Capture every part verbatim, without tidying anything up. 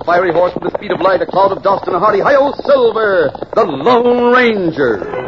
A fiery horse with the speed of light, a cloud of dust, and a hearty hi-yo Silver, the Lone Ranger.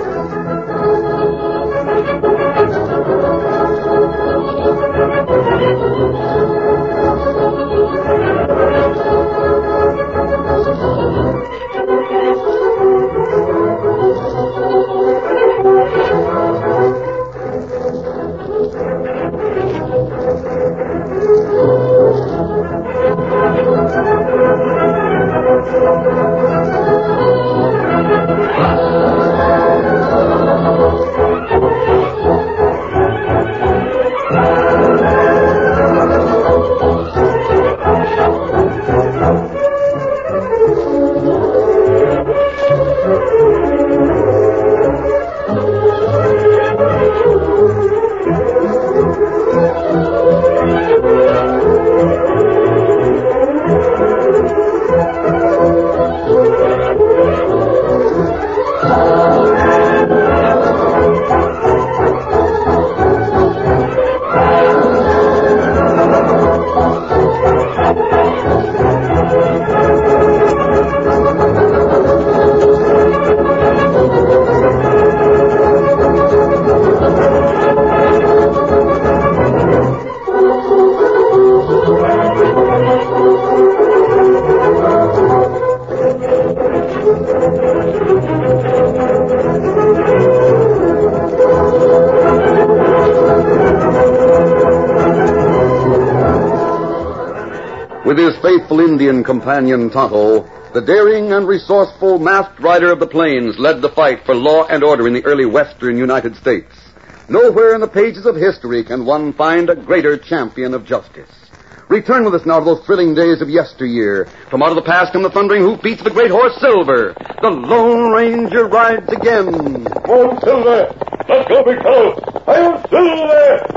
With his faithful Indian companion Tonto, the daring and resourceful masked rider of the plains led the fight for law and order in the early western United States. Nowhere in the pages of history can one find a greater champion of justice. Return with us now to those thrilling days of yesteryear. From out of the past come the thundering hoofbeats of the great horse Silver. The Lone Ranger rides again. Oh, Silver! Let's go, big fellow! I'm Silver!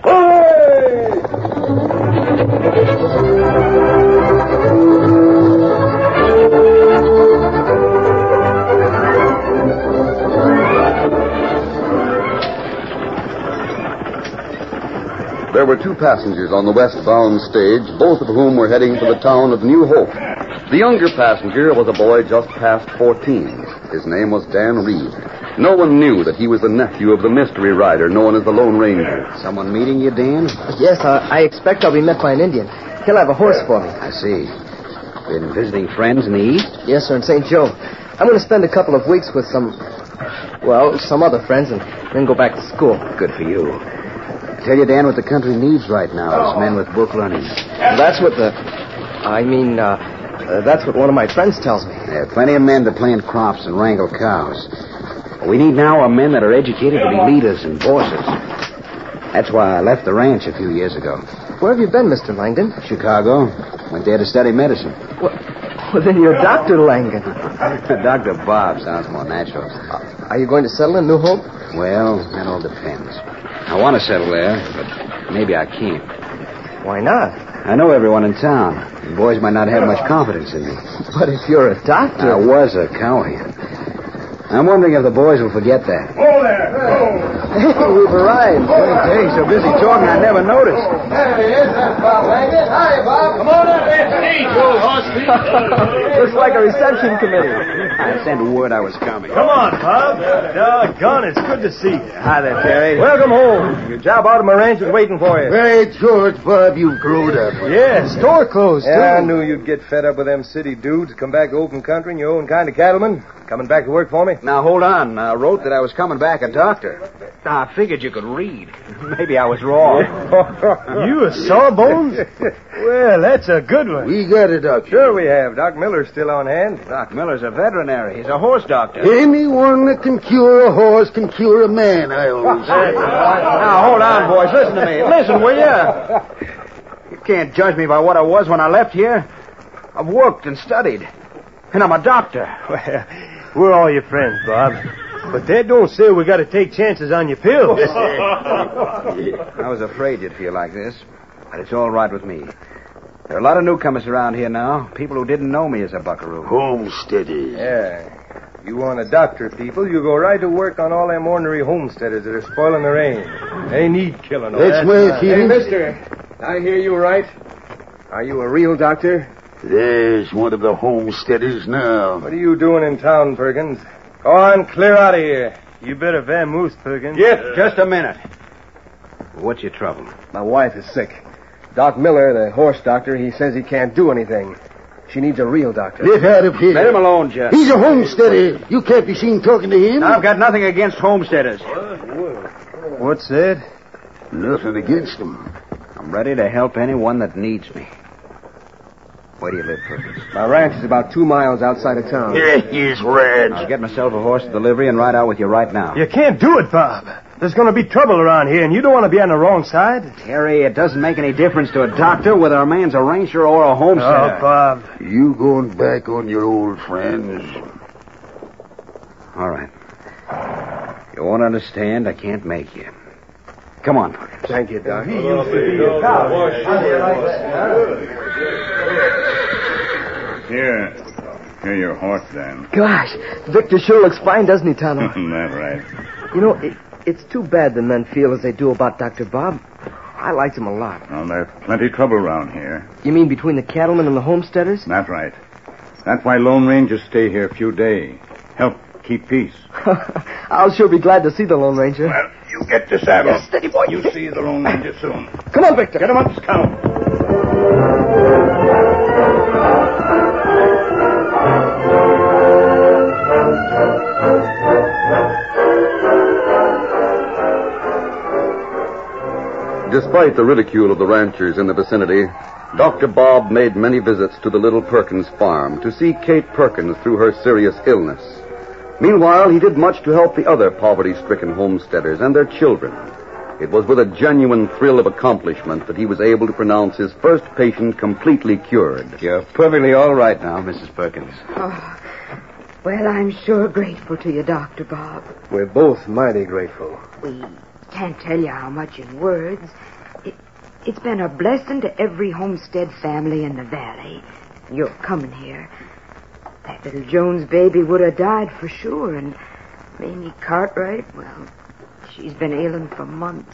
Hooray! There were two passengers on the westbound stage, both of whom were heading for the town of New Hope. The younger passenger was a boy just past fourteen. His name was Dan Reed. No one knew that he was the nephew of the mystery rider known as the Lone Ranger. Someone meeting you, Dan? Yes, uh, I expect I'll be met by an Indian. He'll have a horse for me. I see. Been visiting friends in the East? Yes, sir, in Saint Joe. I'm going to spend a couple of weeks with some, well, some other friends and then go back to school. Good for you. I tell you, Dan, what the country needs right now is men with book learning. That's what the... I mean, uh, uh, that's what one of my friends tells me. There are plenty of men to plant crops and wrangle cows. What we need now are men that are educated to be leaders and bosses. That's why I left the ranch a few years ago. Where have you been, Mister Langdon? Chicago. Went there to study medicine. Well, well then you're Doctor Langdon. Doctor Bob sounds more natural. Uh, are you going to settle in New Hope? Well, that all depends. I want to settle there, but maybe I can't. Why not? I know everyone in town. The boys might not have much confidence in me. But if you're a doctor... I was a cowhand. I'm wondering if the boys will forget that. Oh, there! Oh. Hey, we've arrived. Hey, so busy talking, I never noticed. There he is, that's Bob Langdon. Hi, Bob. Come on up there. Hey, Joe Horsey. Looks like a reception committee. I sent word I was coming. Come on, Bob. Doggone, it's good to see you. Hi there, Terry. Welcome home. Your job out of my ranch is waiting for you. Hey, George, Bob, you've grown up. Yeah, store closed, too. Yeah, I knew you'd get fed up with them city dudes, come back to open country and your own kind of cattleman. Coming back to work for me? Now, hold on. I wrote that I was coming back a doctor. I figured you could read. Maybe I was wrong. You a sawbones? Well, that's a good one. We got a doctor. Sure we have. Doc Miller's still on hand. Doc Miller's a veterinary. He's a horse doctor. Anyone that can cure a horse can cure a man, I always say. Now, hold on, boys. Listen to me. Listen, will you? You can't judge me by what I was when I left here. I've worked and studied. And I'm a doctor. Well, we're all your friends, Bob. But that don't say we got to take chances on your pills. I was afraid you'd feel like this. But it's all right with me. There are a lot of newcomers around here now. People who didn't know me as a buckaroo. Homesteady. Yeah. You want to doctor people, you go right to work on all them ornery homesteaders that are spoiling the range. They need killing. That's my Hey, feeling. mister, I hear you right. Are you a real doctor? There's one of the homesteaders now. What are you doing in town, Perkins? Go on, clear out of here. You better vamoose, Perkins. Yes, just a minute. What's your trouble? My wife is sick. Doc Miller, the horse doctor, he says he can't do anything. She needs a real doctor. Get out of here. Let him alone, Jeff. He's a homesteader. You can't be seen talking to him. I've got nothing against homesteaders. What's that? Nothing against him. I'm ready to help anyone that needs me. Where do you live, Perkins? My ranch is about two miles outside of town. Yeah, he's red. I'll get myself a horse delivery and ride out with you right now. You can't do it, Bob. There's going to be trouble around here, and you don't want to be on the wrong side. Terry, it doesn't make any difference to a doctor whether a man's a rancher or a homesteader. Oh, Bob. You going back on your old friends? All right. You won't understand. I can't make you. Come on, Perkins. Thank you, Doc. Here. Here, your horse, then. Gosh, Victor sure looks fine, doesn't he, Tonto? That's right. You know, it, it's too bad the men feel as they do about Doctor Bob. I liked him a lot. Well, there's plenty trouble around here. You mean between the cattlemen and the homesteaders? That's right. That's why Lone Rangers stay here a few days. Help keep peace. I'll sure be glad to see the Lone Ranger. Well, you get the saddle. Yes, steady, boy. You see the Lone Ranger soon. Come on, Victor. Get him up, Scout. Despite the ridicule of the ranchers in the vicinity, Doctor Bob made many visits to the little Perkins farm to see Kate Perkins through her serious illness. Meanwhile, he did much to help the other poverty-stricken homesteaders and their children. It was with a genuine thrill of accomplishment that he was able to pronounce his first patient completely cured. You're perfectly all right now, Missus Perkins. Oh, well, I'm sure grateful to you, Doctor Bob. We're both mighty grateful. We can't tell you how much in words. It, it's been a blessing to every homestead family in the valley. You're coming here. That little Jones baby would have died for sure, and Mamie Cartwright, well, she's been ailing for months.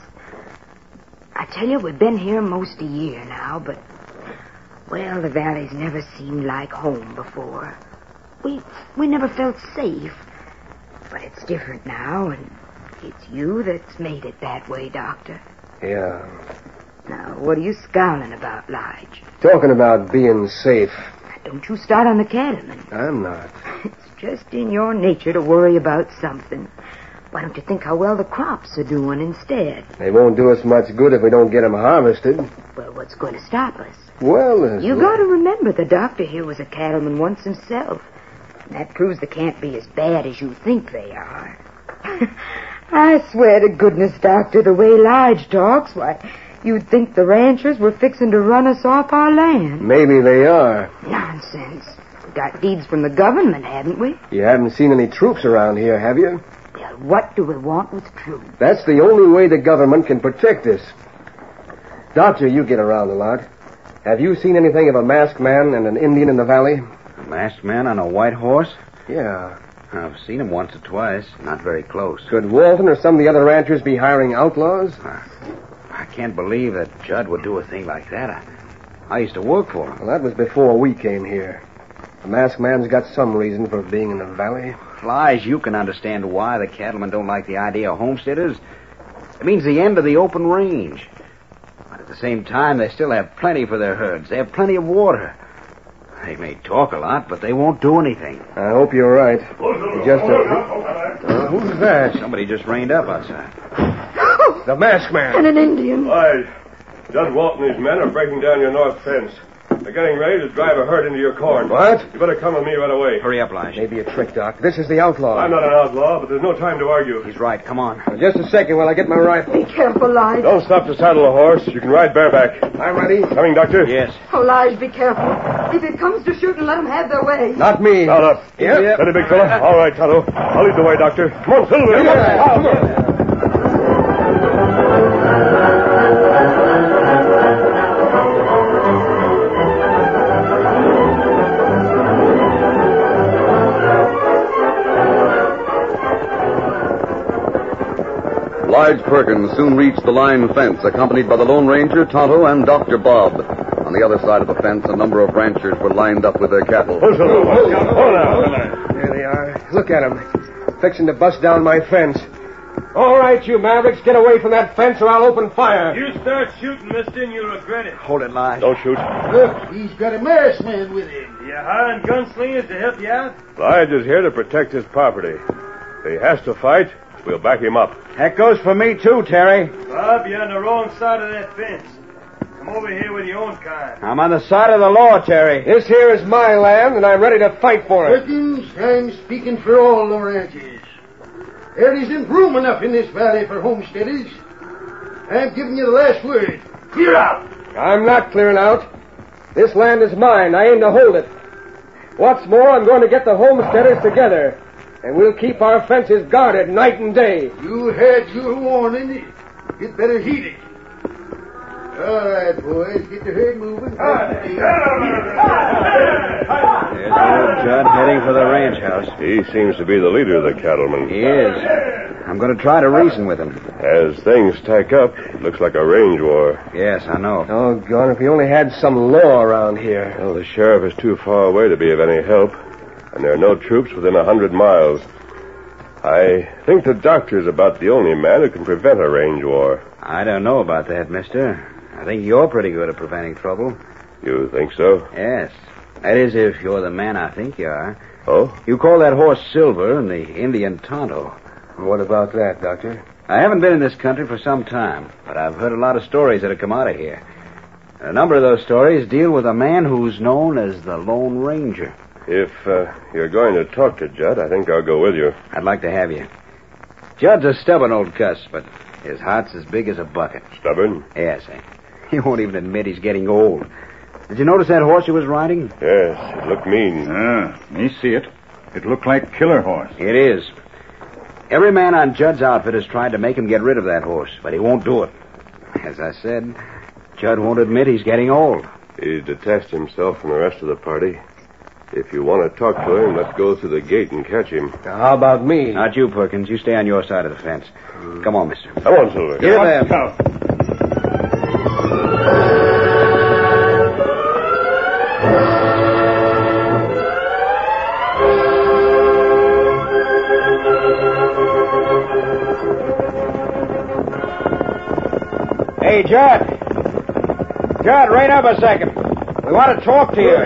I tell you, we've been here most a year now, but, well, the valley's never seemed like home before. We, we never felt safe. But it's different now, and it's you that's made it that way, Doctor. Yeah. Now, what are you scowling about, Lige? Talking about being safe. Don't you start on the cattlemen. I'm not. It's just in your nature to worry about something. Why don't you think how well the crops are doing instead? They won't do us much good if we don't get them harvested. Well, what's going to stop us? Well, there's... You got to remember the doctor here was a cattleman once himself. And that proves they can't be as bad as you think they are. I swear to goodness, Doctor, the way Lige talks, why, you'd think the ranchers were fixing to run us off our land. Maybe they are. Nonsense. We got deeds from the government, haven't we? You haven't seen any troops around here, have you? Well, what do we want with troops? That's the only way the government can protect us. Doctor, you get around a lot. Have you seen anything of a masked man and an Indian in the valley? A masked man on a white horse? Yeah. I've seen him once or twice. Not very close. Could Walton or some of the other ranchers be hiring outlaws? I can't believe that Judd would do a thing like that. I, I used to work for him. Well, that was before we came here. The masked man's got some reason for being in the valley. Lige, you can understand why the cattlemen don't like the idea of homesteaders. It means the end of the open range. But at the same time, they still have plenty for their herds. They have plenty of water. They may talk a lot, but they won't do anything. I hope you're right. Just a... Uh, who's that? Somebody just reined up outside. The masked man. And an Indian. Aye. Judd Walton and his men are breaking down your north fence. They're getting ready to drive a herd into your corn. What? You better come with me right away. Hurry up, Lige. Maybe a trick, Doc. This is the outlaw. I'm not an outlaw, but there's no time to argue. He's right. Come on. Just a second while I get my rifle. Be careful, Lige. Don't stop to saddle a horse. You can ride bareback. I'm ready. Coming, Doctor? Yes. Oh, Lige, be careful. If it comes to shooting, let them have their way. Not me. Mount up. Yep. Steady, big fella. All right, Tonto. I'll lead the way, Doctor. Come on, Silver. Come on. Come on. Lige Perkins soon reached the line fence, accompanied by the Lone Ranger, Tonto, and Doctor Bob. On On the other side of the fence, a number of ranchers were lined up with their cattle. Hold on. Hold on. There they are. Look at them. Fixing to bust down my fence. All right, you Mavericks, get away from that fence or I'll open fire. You start shooting, mister, and you'll regret it. Hold it, Lige. Don't shoot. Look, he's got a masked man with him. You hiring gunslingers to help you out? Lige is here to protect his property. If he has to fight, we'll back him up. That goes for me, too, Terry. Bob, you're on the wrong side of that fence. Come over here with your own kind. I'm on the side of the law, Terry. This here is my land, and I'm ready to fight for it. Perkins, I'm speaking for all the ranches. There isn't room enough in this valley for homesteaders. I'm giving you the last word. Clear out! I'm not clearing out. This land is mine. I aim to hold it. What's more, I'm going to get the homesteaders together, and we'll keep our fences guarded night and day. You had your warning. You'd better heed it. All right, boys, get the herd moving. There's old Judd heading for the ranch house. He seems to be the leader of the cattlemen. He is. I'm going to try to reason with him. As things tack up, it looks like a range war. Yes, I know. Oh, God, if we only had some law around here. Well, the sheriff is too far away to be of any help, and there are no troops within a hundred miles. I think the doctor's about the only man who can prevent a range war. I don't know about that, mister. I think you're pretty good at preventing trouble. You think so? Yes. That is, if you're the man I think you are. Oh? You call that horse Silver and the Indian Tonto. What about that, Doctor? I haven't been in this country for some time, but I've heard a lot of stories that have come out of here. A number of those stories deal with a man who's known as the Lone Ranger. If uh, you're going to talk to Judd, I think I'll go with you. I'd like to have you. Judd's a stubborn old cuss, but his heart's as big as a bucket. Stubborn? Yes, eh? He won't even admit he's getting old. Did you notice that horse he was riding? Yes, it looked mean. Ah, me see it. It looked like Killer Horse. It is. Every man on Judd's outfit has tried to make him get rid of that horse, but he won't do it. As I said, Judd won't admit he's getting old. He's detached himself from the rest of the party. If you want to talk to him, let's go through the gate and catch him. Now, how about me? Not you, Perkins. You stay on your side of the fence. Come on, mister. Come on, Silver. Get there. Out. Hey, Judd. Judd, rein up a second. We want to talk to you.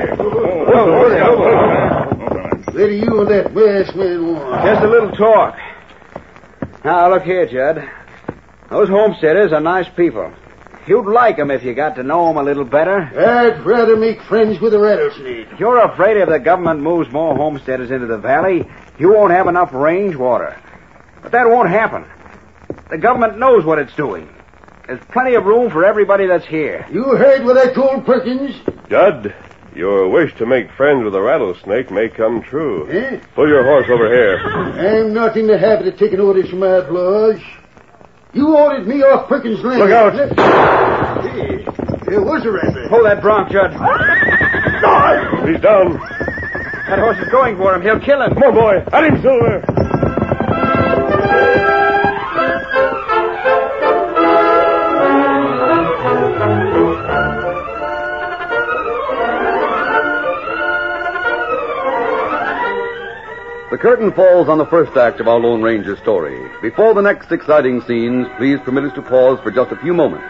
What do you and that masked man want? Just a little talk. Now, look here, Judd. Those homesteaders are nice people. You'd like them if you got to know them a little better. I'd rather make friends with a rattlesnake. If you're afraid if the government moves more homesteaders into the valley, you won't have enough range water. But that won't happen. The government knows what it's doing. There's plenty of room for everybody that's here. You heard what I told Perkins? Judd, your wish to make friends with a rattlesnake may come true. Eh? Pull your horse over here. I'm not in the habit of taking orders from outlaws. You ordered me off Perkins' land. Look out. Hey, there was a rattler. Hold that bronc, Judd. He's down. That horse is going for him. He'll kill him. Come on, boy. At him, Silver. The curtain falls on the first act of our Lone Ranger story. Before the next exciting scenes, please permit us to pause for just a few moments.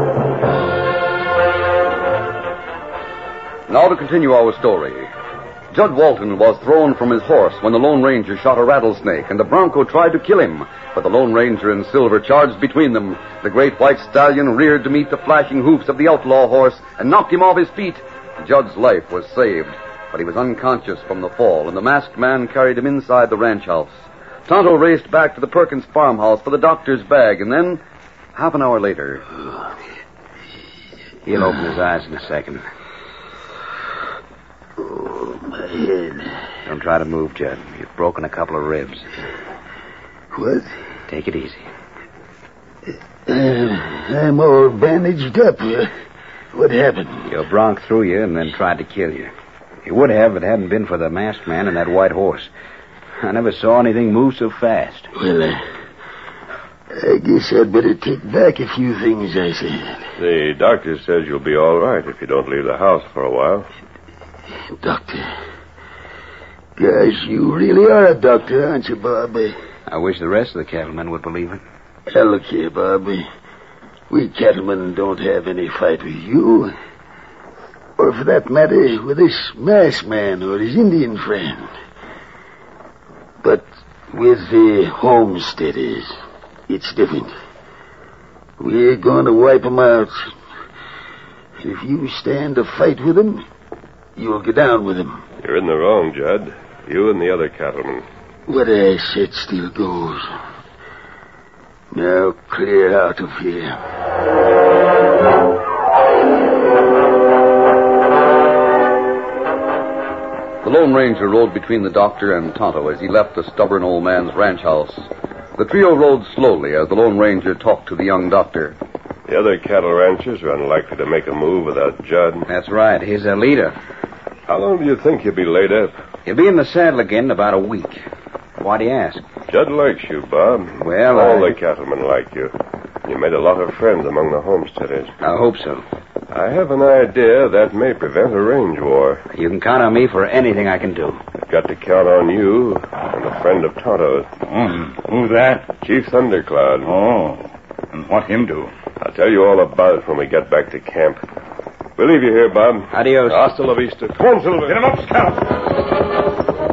Now to continue our story. Judd Walton was thrown from his horse when the Lone Ranger shot a rattlesnake, and the bronco tried to kill him. But the Lone Ranger and Silver charged between them. The great white stallion reared to meet the flashing hoofs of the outlaw horse and knocked him off his feet. Judd's life was saved, but he was unconscious from the fall, and the masked man carried him inside the ranch house. Tonto raced back to the Perkins farmhouse for the doctor's bag, and then, half an hour later... He'll open his eyes in a second. Oh, my head. Don't try to move, Judd. You've broken a couple of ribs. What? Take it easy. Uh, I'm all bandaged up. Uh, what happened? Your bronc threw you and then tried to kill you. He would have if it hadn't been for the masked man and that white horse. I never saw anything move so fast. Well, uh, I guess I'd better take back a few things I said. The doctor says you'll be all right if you don't leave the house for a while. Doctor? Gosh, you really are a doctor, aren't you, Bob? I wish the rest of the cattlemen would believe it. Now, look here, Bob. We cattlemen don't have any fight with you. Or, for that matter, with this masked man or his Indian friend. But with the homesteaders, it's different. We're going to wipe them out. If you stand to fight with them, you'll get down with them. You're in the wrong, Judd. You and the other cattlemen. What I said still goes. Now clear out of here. The Lone Ranger rode between the doctor and Tonto as he left the stubborn old man's ranch house. The trio rode slowly as the Lone Ranger talked to the young doctor. The other cattle ranchers are unlikely to make a move without Judd. That's right. He's their leader. How long do you think you'll be laid up? He'll be in the saddle again in about a week. Why do you ask? Judd likes you, Bob. Well, All I... the cattlemen like you. You made a lot of friends among the homesteaders. I hope so. I have an idea that may prevent a range war. You can count on me for anything I can do. I've got to count on you and a friend of Tonto's. Mm, who's that? Chief Thundercloud. Oh, and what him do? I'll tell you all about it when we get back to camp. We'll leave you here, Bob. Adios. Hasta la vista. Come on, Silver. Get him up, Scout.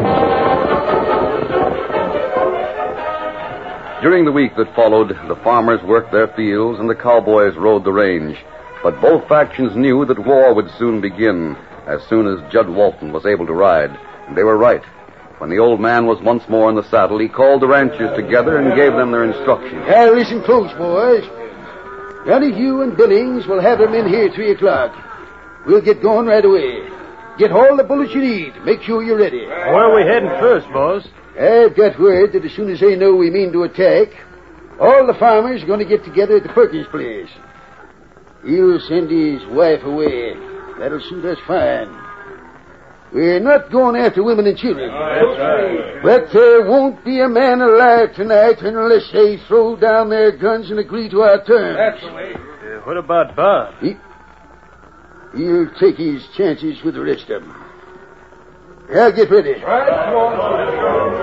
During the week that followed, the farmers worked their fields and the cowboys rode the range. But both factions knew that war would soon begin, as soon as Judd Walton was able to ride. And they were right. When the old man was once more in the saddle, he called the ranchers together and gave them their instructions. Now, listen close, boys. Donahue and Billings will have them in here at three o'clock. We'll get going right away. Get all the bullets you need. Make sure you're ready. Where are we heading first, boss? I've got word that as soon as they know we mean to attack, all the farmers are going to get together at the Perkins place. He'll send his wife away. That'll suit us fine. We're not going after women and children. Oh, that's right. But there won't be a man alive tonight unless they throw down their guns and agree to our terms. That's the way. Uh, what about Bob? He, he'll take his chances with the rest of them. Now get ready. Right, come on.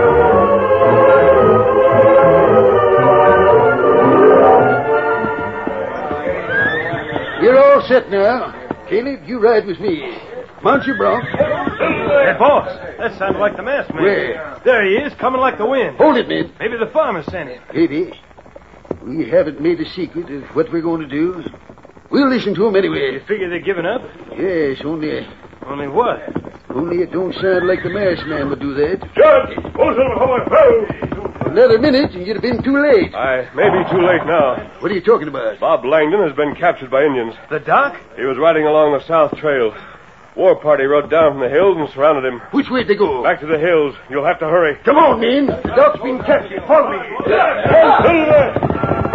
You're all set now. Caleb, you ride with me. Mount your bronc. Hey, boss, that sounded like the masked man. Where? There he is, coming like the wind. Hold it, men. Maybe the farmer sent him. Maybe. We haven't made a secret of what we're going to do. We'll listen to him anyway. You figure they're giving up? Yes, only... Only what? Only it don't sound like the masked man would do that. Judd! Oh, Silver, hold on. Another minute and you'd have been too late. I may be too late now. What are you talking about? Bob Langdon has been captured by Indians. The doc? He was riding along the south trail. War party rode down from the hills and surrounded him. Which way'd they go? Back to the hills. You'll have to hurry. Come on, men. The doc's been captured. Follow me. Oh, Silver!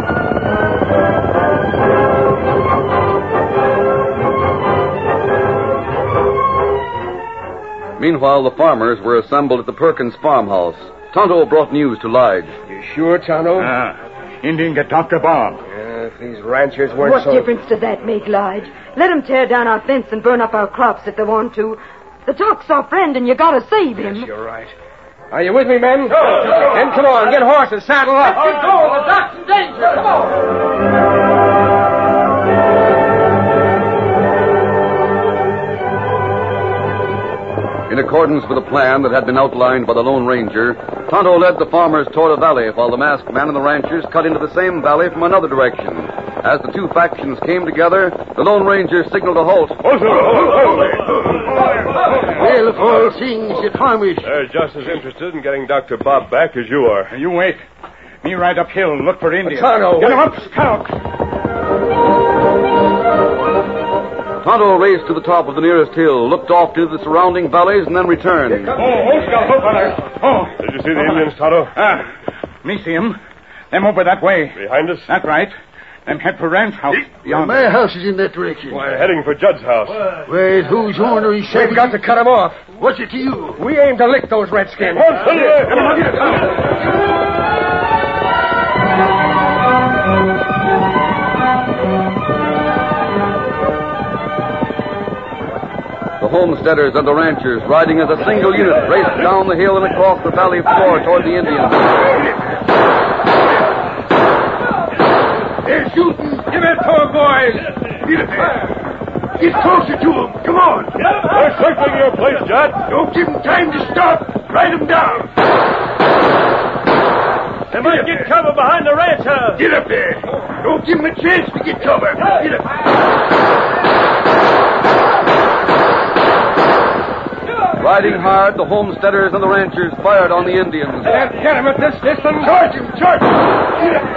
Meanwhile, the farmers were assembled at the Perkins farmhouse. Tonto brought news to Lige. You sure, Tonto? Ah, Indian get Doctor Bob. Yeah, if these ranchers weren't What so... difference does that make, Lige? Let them tear down our fence and burn up our crops if they want to. The doc's our friend, and you gotta save him. Yes, you're right. Are you with me, men? Then come on, get horses, saddle up. Let's get going. The doc's in danger. Come on. In accordance with a plan that had been outlined by the Lone Ranger, Tonto led the farmers toward a valley while the masked man and the ranchers cut into the same valley from another direction. As the two factions came together, the Lone Ranger signaled a halt. Well, of all things, the farmers... They're just as interested in getting Doctor Bob back as you are. You wait. Me ride uphill and look for Indians. Tonto, Get 'em up, Scout. Tonto raced to the top of the nearest hill, looked off to the surrounding valleys, and then returned. Oh, oh, Scout, oh, brother. Oh. Did you see the Indians, Tonto? Ah, me see 'em. Them over that way. Behind us? That's right. Them head for Ranch House. Beyond. My house is in that direction. We're heading for Judd's house. Well, who's ornery We've savages? got to cut 'em off. What's it to you? We aim to lick those redskins. The homesteaders and the ranchers, riding as a single unit, raced down the hill and across the valley floor toward the Indians. They're shooting. Give it to 'em, boys. Get it there. Get closer to them. Come on. They're circling your place, Judd. Don't give them time to stop. Ride them down. They might get cover behind the ranch house. Get up there. Don't give them a chance to get cover. Get up. Riding hard, the homesteaders and the ranchers fired on the Indians. Can't get 'em at this distance. Charge him. Charge him. Get up.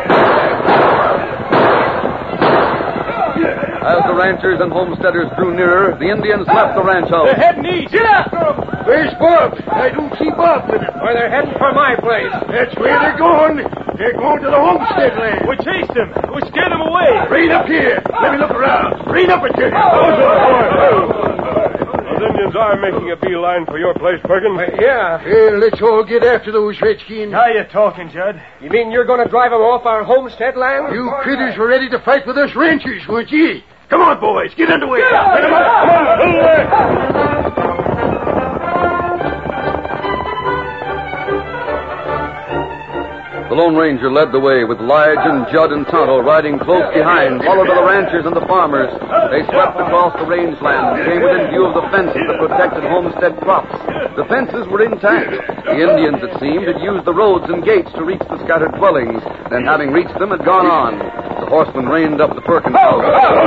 As the ranchers and homesteaders drew nearer, the Indians left the ranch house. They're heading east. Get after them. Where's Bob? I don't see Bob with him. Why, they're heading for my place. That's where they're going. They're going to the homestead land. We chased them. We scared them away. Rein up here. Let me look around. Rein up and tell you. Those Indians are making a beeline for your place, Perkins. Uh, yeah. Well, let's all get after those redskins. How you talking, Judd? You mean you're going to drive 'em off our homestead land? You critters were ready to fight with us ranchers, weren't you? Come on, boys. Get underway. Let 'em up. Come on. Pull away. The Lone Ranger led the way with Lige and Judd and Tonto riding close behind, followed by the ranchers and the farmers. They swept across the rangeland and came within view of the fences that protected homestead crops. The fences were intact. The Indians, it seemed, had used the roads and gates to reach the scattered dwellings, then having reached them, had gone on. The horsemen reined up the Perkins house.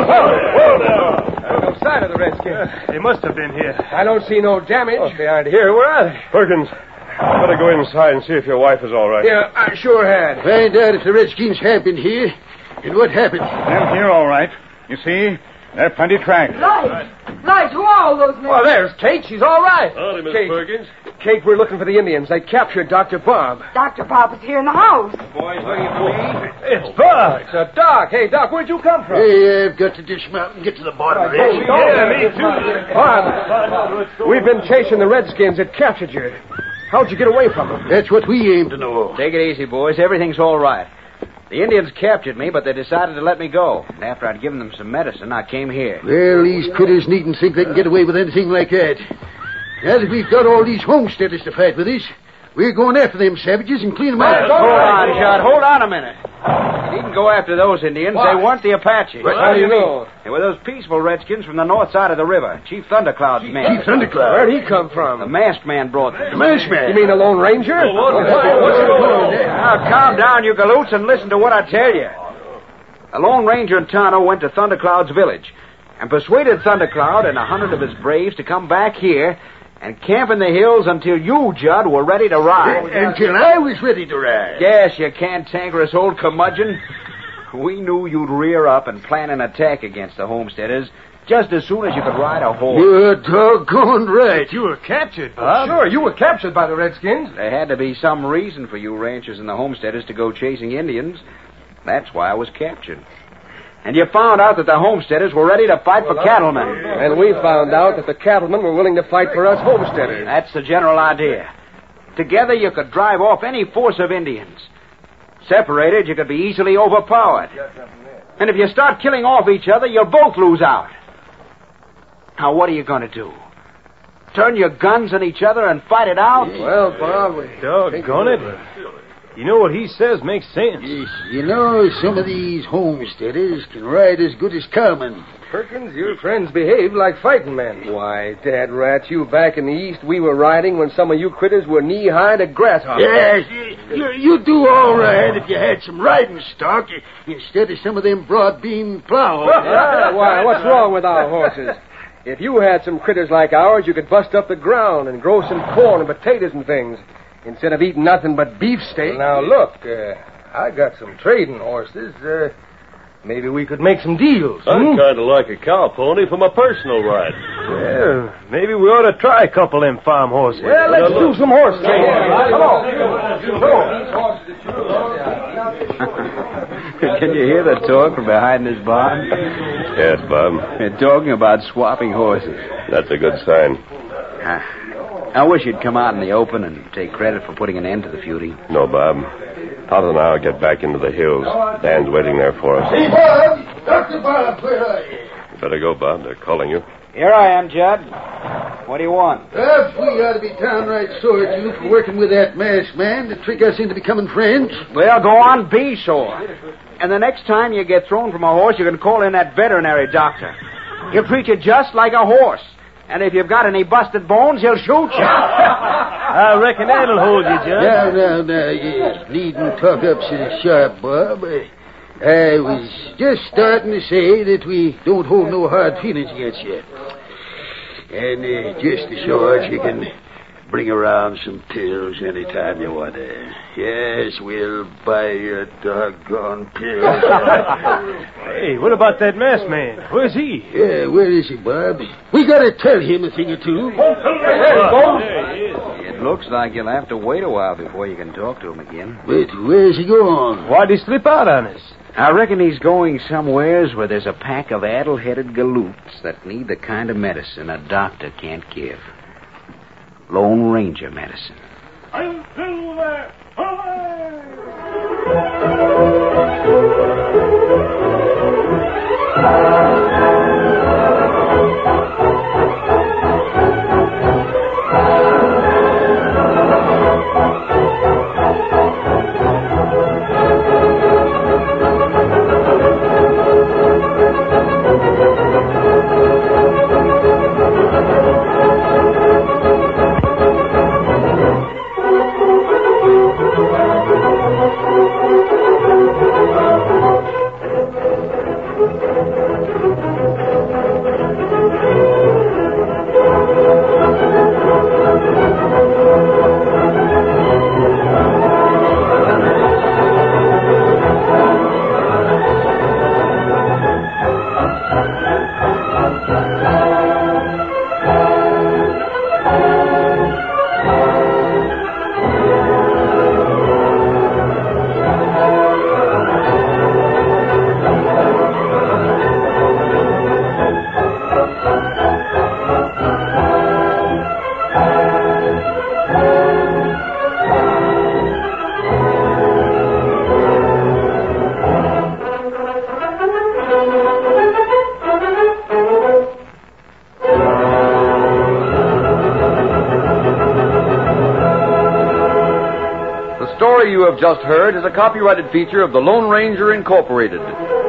There's no sign of the redskins. They must have been here. I don't see no damage. Oh, they aren't here. Where are they? Perkins, you better go inside and see if your wife is all right. Yeah, I sure had. Find out if the redskins have been here and what happened. Them here all right. You see, there are plenty tracks. Lige! Lige, who are all those men? Oh, there's Kate. She's all right. Howdy, Miss Kate. Perkins. Kate, we're looking for the Indians. They captured Doctor Bob. Doctor Bob is here in the house. Boys, looking for me? It's Bob. It's a Doc. Hey, Doc, where'd you come from? Hey, I've got to dismount and get to the bottom of this. Yeah, me too. Bob, we've been chasing the redskins that captured you. How'd you get away from them? That's what we aim to know. Take it easy, boys. Everything's all right. The Indians captured me, but they decided to let me go. And after I'd given them some medicine, I came here. Well, these critters needn't think they can get away with anything like that. Now that we've got all these homesteaders to fight with us, we're going after them savages and clean them out. Hold on, Judd. Hold on a minute. You needn't go after those Indians. Why? They weren't the Apaches. What? How do you know? They were those peaceful redskins from the north side of the river. Chief Thundercloud's men. Chief Thundercloud. Where'd he come The from? masked man brought them. The masked man. You mean the Lone Ranger? Now, calm down, you galoots, and listen to what I tell you. The Lone Ranger and Tonto went to Thundercloud's village and persuaded Thundercloud and a hundred of his braves to come back here and camp in the hills until you, Judd, were ready to ride. Until I was ready to ride. Yes, you cantankerous old curmudgeon. We knew you'd rear up and plan an attack against the homesteaders just as soon as you could ride a horse. You're doggone right. You were captured, Bob. Sure, you were captured by the redskins. There had to be some reason for you ranchers and the homesteaders to go chasing Indians. That's why I was captured. And you found out that the homesteaders were ready to fight for cattlemen. And we found out that the cattlemen were willing to fight for us homesteaders. That's the general idea. Together you could drive off any force of Indians. Separated, you could be easily overpowered. And if you start killing off each other, you'll both lose out. Now, what are you going to do? Turn your guns on each other and fight it out? Well, Bob, we... Doggone it. You know what he says makes sense. Yes, you know, some of these homesteaders can ride as good as cowmen. Perkins, your friends behave like fighting men. Why, Dad Rat, you back in the East, we were riding when some of you critters were knee-high to grasshoppers. Yes, you, you, you do all right if you had some riding stock instead of some of them broad-beam plow. Why, what's wrong with our horses? If you had some critters like ours, you could bust up the ground and grow some corn and potatoes and things, instead of eating nothing but beefsteak. Now, look, uh, I got some trading horses. Uh, maybe we could make some deals. I'd hmm? kind of like a cow pony for my personal ride. Well, maybe we ought to try a couple of them farm horses. Well, let's Well, do some horse trading. Come on. Can you hear the talk from behind this barn? Yes, Bob. They're talking about swapping horses. That's a good sign. I, I wish you'd come out in the open and take credit for putting an end to the feuding. No, Bob. Todd and I will get back into the hills. Dan's waiting there for us. Hey, Bob! Doctor Bob, where are you? You better go, Bob. They're calling you. Here I am, Judd. What do you want? Perhaps we ought to be downright sore at you for working with that masked man to trick us into becoming friends. Well, go on, be sore. And the next time you get thrown from a horse, you can call in that veterinary doctor. He'll treat you just like a horse. And if you've got any busted bones, he'll shoot you. I reckon that'll hold you, Judd. Now, now, now, you needn't talk up so sharp, Bob. I was just starting to say that we don't hold no hard feelings against you. And uh, just as short, you can bring around some pills anytime you want to. Yes, we'll buy your doggone pills. Hey, what about that masked man? Where's he? Yeah, where is he, Bob? We gotta tell him a thing or two. It looks like you'll have to wait a while before you can talk to him again. But where's he going? Why'd he slip out on us? I reckon he's going somewheres where there's a pack of addle-headed galoots that need the kind of medicine a doctor can't give. Lone Ranger medicine. I'm still there. The story you have just heard is a copyrighted feature of the Lone Ranger Incorporated.